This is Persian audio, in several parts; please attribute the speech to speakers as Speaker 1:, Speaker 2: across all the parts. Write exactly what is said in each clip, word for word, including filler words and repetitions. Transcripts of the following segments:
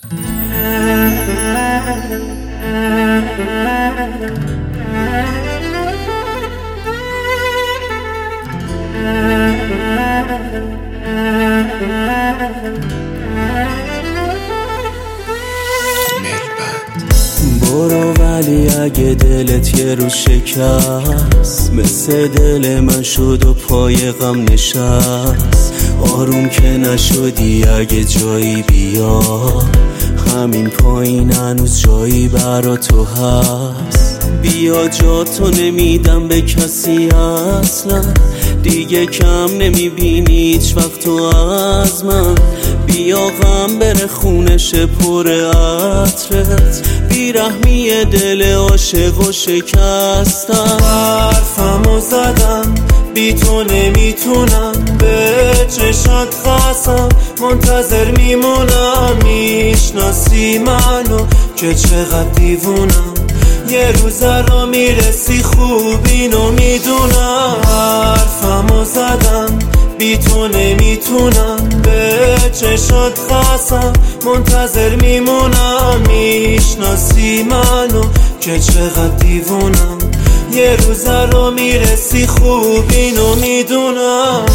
Speaker 1: برو ولی اگه دلت یه رو شکست مثل دل من شد و پای غم نشست، آروم که نشدی اگه جایی بیا، همین پایین هنوز جایی برا تو هست. بیا جا تو نمیدم به کسی اصلا، دیگه کم نمیبینی هیچ وقت تو از من. بیا غم بره خونش پر عطرت، بیرحمی دل عاشق و شکستم.
Speaker 2: حرفمو زدم بی تو نمیتونم، به چشات خستم منتظر میمونم. میشناسی منو که چقدر دیوونم، یه روز را میرسی خوب اینو میدونم. حرفمو زدم بی تو نمیتونم، به چشات خستم منتظر میمونم. میشناسی منو که چقدر دیوونم، یه روز را میرسی خوب اینو میدونم.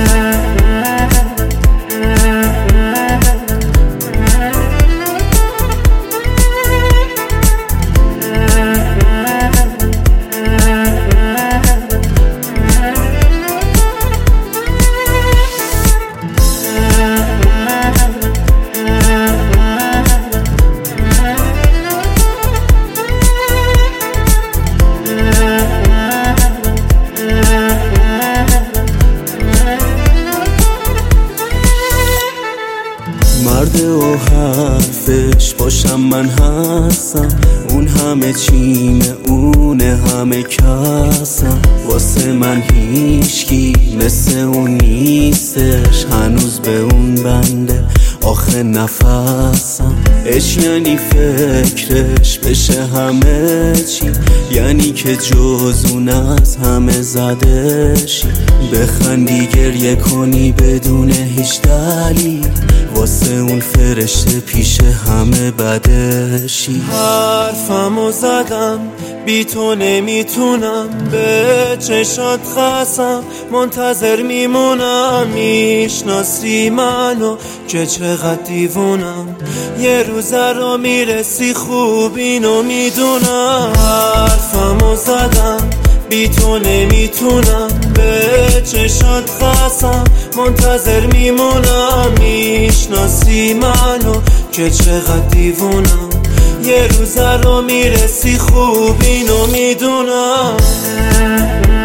Speaker 1: مرد و حرفش باشم من هستم، اون همه چیمه اونه همه کسم. واسه من هیچکی مثل اون نیستش، هنوز به اون بنده آخه نفسم. اش یعنی فکرش بشه همه چی، یعنی که جز اون از همه زدشی. بخندی گریه کنی بدون هیچ دلیل، واسه اون فرشته پیش همه بدشی.
Speaker 2: حرفمو زدم بی تو نمیتونم، به چشات خستم منتظر میمونم. میشناسی منو که چقدر دیوونم، یه روز را میرسی خوب اینو میدونم. حرفمو زدم بی تو نمیتونم، به چشات خستم منتظر میمونم. میشناسی منو که چقدر دیوونم، یه روز را میرسی خوب اینو میدونم.